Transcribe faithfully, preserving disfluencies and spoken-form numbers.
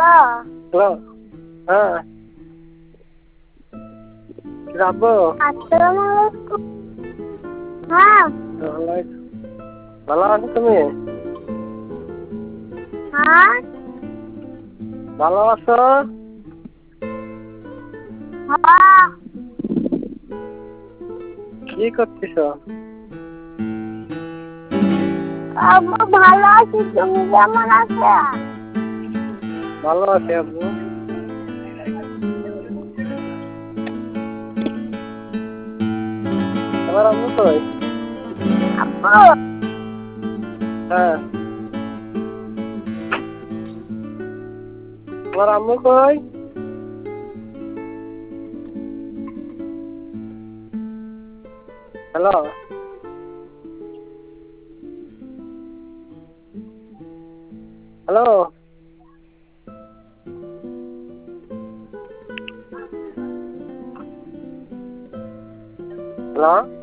Hello hello হ্যাঁ রাব্বু আসসালামু আলাইকুম। হ্যাঁ ভালো আছো তুমি? হ্যাঁ ভালো আছো? হ্যাঁ কি করতেছ? আব্বু ভালো আছি, তুমি কেমন আছো? ভালো আছি আব্বু। তোমার আম্মু কই? আব্বু হ্যাঁ তোমার আম্মু কই? Hello hello hello